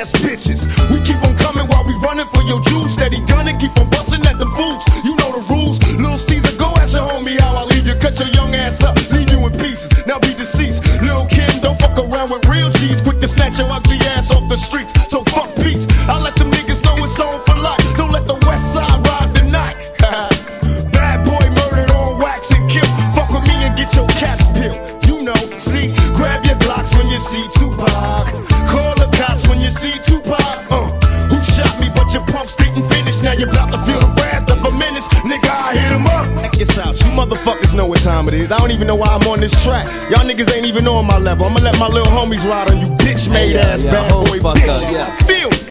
ass bitches. We keep on coming while we running for your juice. Steady gunning, keep on busting at them fools. You know the rules. Lil' Caesar, go ask your homie how I leave you. Cut your young ass up, leave you in pieces. Now be deceased. Lil' Kim, don't fuck around with real G's. Quick to snatch your ugly ass off the streets. So fuck peace. I let them niggas know it's on for life. Don't let the West Side ride the night. Bad boy murdered on wax and kill. Fuck with me and get your caps peeled. You know, see, grab your Glocks when you see Tupac. Call the cops when you see Tupac. Who shot me but your pumps didn't finish. Now you're about to feel the wrath of a menace. Nigga, I hit him up. Check this out, you motherfuckers know what time it is. I don't even know why I'm on this track. Y'all niggas ain't even on my level. I'ma let my little homies ride on you bitch-made ass bad boy bitches. Feel me.